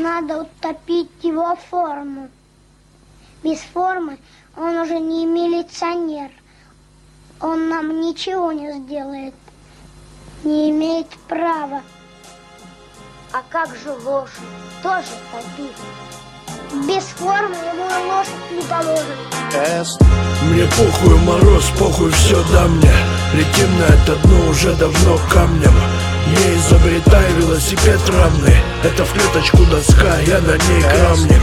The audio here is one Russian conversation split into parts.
Надо утопить его форму. Без формы он уже не милиционер. Он нам ничего не сделает. Не имеет права. А как же лошадь? Тоже топить. Без формы ему лошадь не положит. Мне похуй мороз, похуй все да мне. Летим на это дно уже давно камнем. Не изобретай велосипед равный. Это в клеточку доска, я на ней крамник.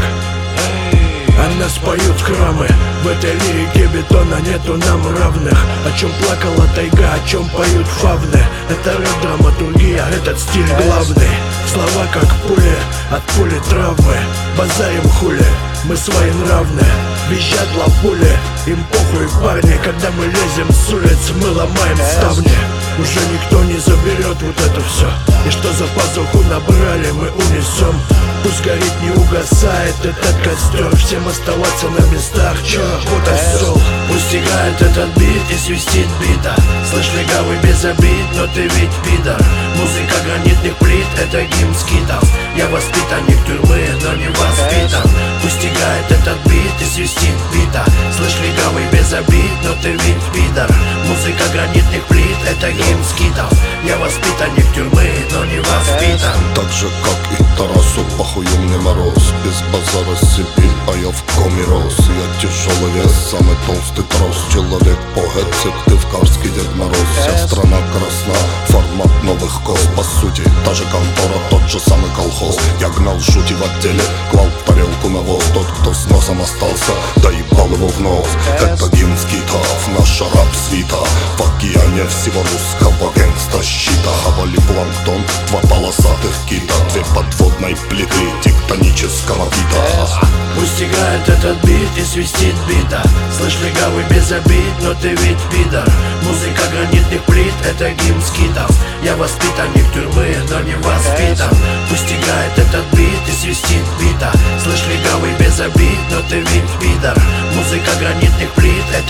А нас поют храмы. В этой лирике бетона нету нам равных. О чем плакала тайга, о чем поют фавны. Это рэп-драматургия, этот стиль главный. Слова как пули, от пули травмы. Базарим хули, мы своенравны. Визжат лапули, им похуй парни. Когда мы лезем с улиц, мы ломаем ставни. Уже никто не заберет вот это все. И что за пазуху набрали, мы унесем. Пусть горит, не угасает этот костер. Всем оставаться на местах, чё, вот осёл. Пусть играет этот бит и свистит бита. Слышь, легавый без обид, но ты ведь пидор. Музыка гранитных плит, это гимн скитов. Я воспитанник тюрьмы, но не воспитан. Пусть играет этот бит и свистит бита. Слышь, легавый без обид, но ты ведь пидор. Музыка гранитных плит, это гимн скитов. Я воспитанник тюрьмы, но не воспитан. Так же, как и Тарасу, похую мне мороз. Без базара Сибирь, а я в коме рос. Я тяжелый вес, самый толстый трос. Человек по гетце, ты в Карский Дед Мороз. Вся страна красна, формат новых коз. По сути, та же контора, тот же самый колхоз. Я гнал шути в отделе, клал в тарелку навоз. Тот, кто с носом остался, да ебал его в нос. Это гимн скитов, наша рап-свита. В океане всего русского гэнгста щита. Хавали планктон, два полосатых кита. Две подводной плиты тектонического вида. Пусть играет этот бит и свистит бита. Слышь, легавый без обид, но ты ведь пидор. Музыка гранитных плит, это гимн скитов. Я воспитанник тюрьмы, но не воспитан. Пусть играет этот бит и свистит бита. Слышь, легавый без обид, но ты ведь пидор. Музыка гранитных плит, это